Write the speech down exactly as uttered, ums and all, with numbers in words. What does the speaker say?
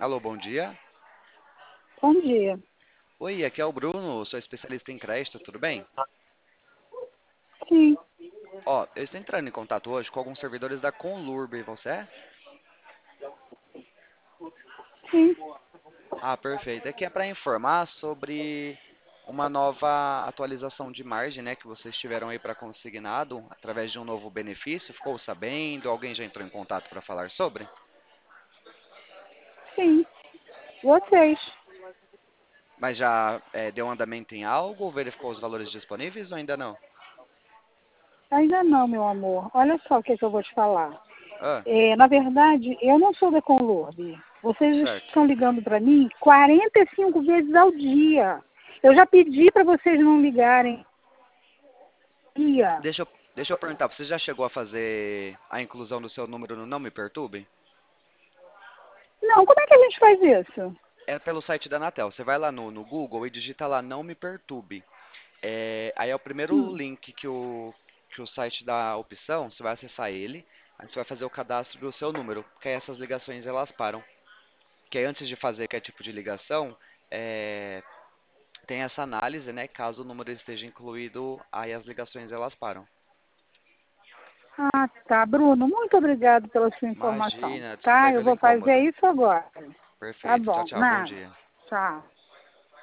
Alô, bom dia. Bom dia. Oi, aqui é o Bruno, sou especialista em crédito, tudo bem? Sim, Ó, eu estou entrando em contato hoje com alguns servidores da Conlurb, e você é? sim, Ah, perfeito. Aqui é para informar sobre uma nova atualização de margem, né, que vocês tiveram aí para consignado através de um novo benefício. Ficou sabendo? Alguém já entrou em contato para falar sobre? sim. Vocês. Mas já é, deu andamento em algo? Verificou os valores disponíveis ou ainda não? Ainda não, meu amor. Olha só o que, que eu vou te falar. Ah, É, na verdade, eu não sou da Conlurb. Vocês certo. estão ligando para mim quarenta e cinco vezes ao dia. Eu já pedi para vocês não ligarem. Dia. Deixa eu, deixa eu perguntar, você já chegou a fazer a inclusão do seu número no Não Me Perturbe? Não, como é que a gente faz isso? É pelo site da Anatel. Você vai lá no, no Google e digita lá Não Me Perturbe. É, aí é o primeiro Hum. link que o, que o site dá a opção, você vai acessar ele, aí você vai fazer o cadastro do seu número, porque aí essas ligações elas param. Que aí antes de fazer qualquer tipo de ligação, é, tem essa análise, né? Caso o número esteja incluído, aí as ligações elas param. Ah, tá. Bruno, muito obrigado pela sua informação. Imagina, Tá? super Eu pelo vou fazer incômodo. isso agora. Tá Perfeito. Tchau, bom. tchau. Bom Nada. dia. Tchau.